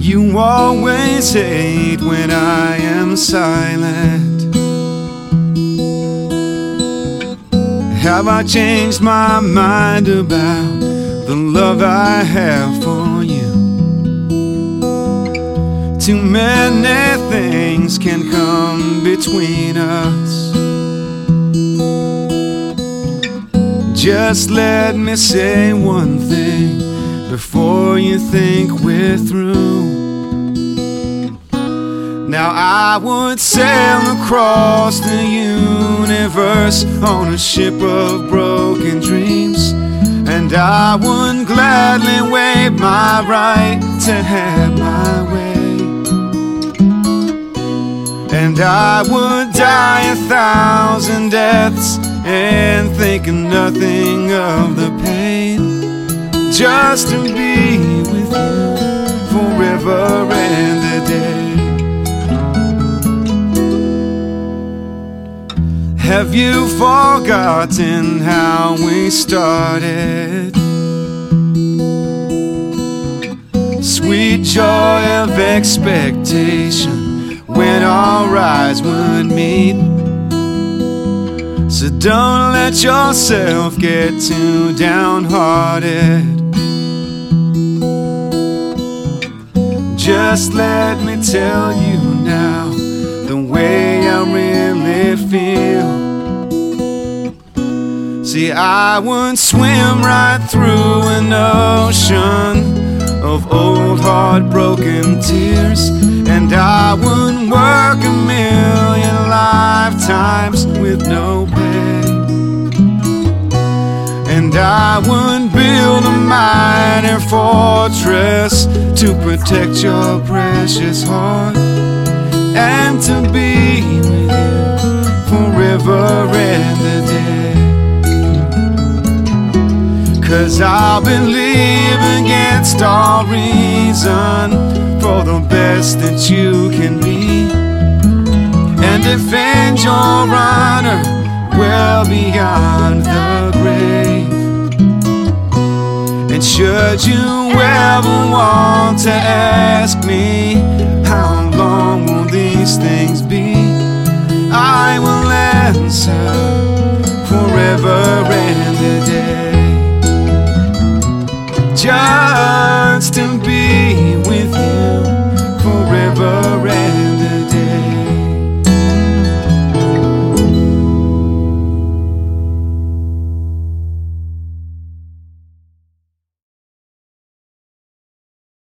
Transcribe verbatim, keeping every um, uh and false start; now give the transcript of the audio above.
You always hate when I am silent. Have I changed my mind about the love I have for you? Too many things can come between us. Just let me say one thing before you think we're through. Now I would sail across the universe on a ship of broken dreams, and I would gladly waive my right to have my way. And I would die a thousand deaths and think nothing of the pain, just to be with you forever and a day. Have you forgotten how we started? Sweet joy of expectation when our eyes would meet. So don't let yourself get too downhearted. Just let me tell you now the way I really feel. See, I would swim right through an ocean of old heartbroken tears, and I would work a million lifetimes with no pay. And I would build a mighty fortress to protect your precious heart, and to be with you forever and a day. 'Cause I'll believe against all reason for the best that you can be, and defend your honor well beyond the grave. And should you ever want to ask me how long will these things be, I will answer forever and a day. Just to be